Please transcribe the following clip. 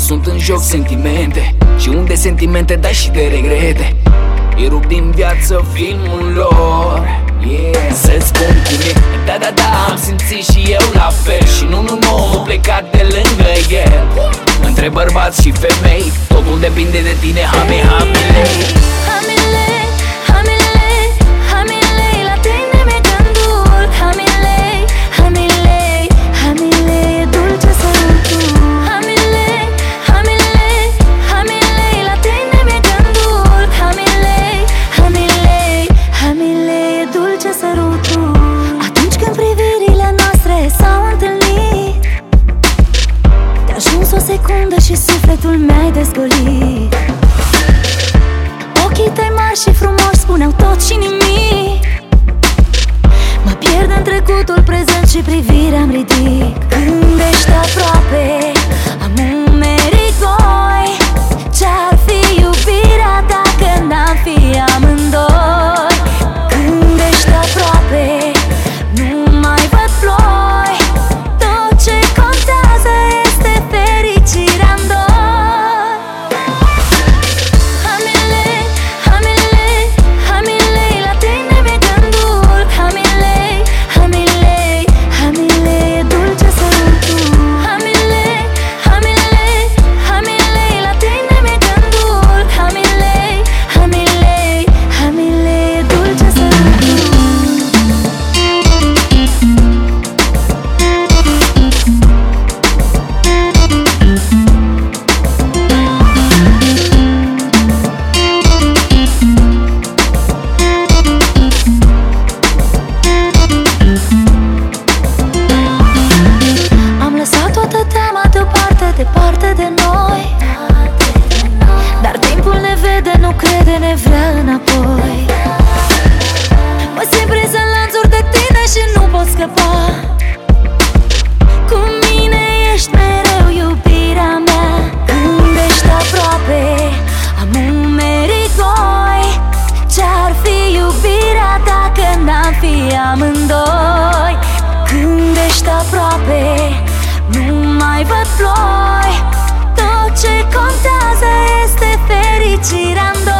sunt în joc sentimente, și unde sentimente dai și de regrete. Îi rup din viață filmul lor, yeah. Să-ți spun cum e, da, am simțit și eu la fel. Și nu plecat de lângă el. Între bărbați și femei, totul depinde de tine, hamilei. La tine mi-e gândul. Hamilei, e dulce sărutul. Hamilei, la tine mi-e gândul. Hamilei, e dulce sărutul. Atunci când privirile noastre s-au întâlnit, te-a ajuns o secundă și sufletul mi-ai dezgolit. Ochii tăi mari și frumoși spuneau tot și nimic. Mă pierd în trecutul prezent și privirea-mi ridic. Când ești aproape, am umerii goi. Ce-ar fi iubirea dacă n-am fi amândoi? Când ești aproape, nu mai văd ploi. Tot ce contează este fericirea-n doi. Hamilei, la tine mi-e gândul. Hamilei, e dulce sărutul. Hamilei, la tine mi-e gândul. Hamilei, e dulce sărutul. Am lăsat toată teama deoparte, departe de noi. Dar timpul ne vede, nu crede, ne vrea înapoi. Mă simt prins în lanțuri de tine și nu pot scăpa. Cu mine ești mereu iubirea mea. Când ești aproape, am umerii goi. Ce-ar fi iubirea dacă n-am fi amândoi? Când ești aproape, nu mai văd ploi. Tot ce contează este fericirea-n doi.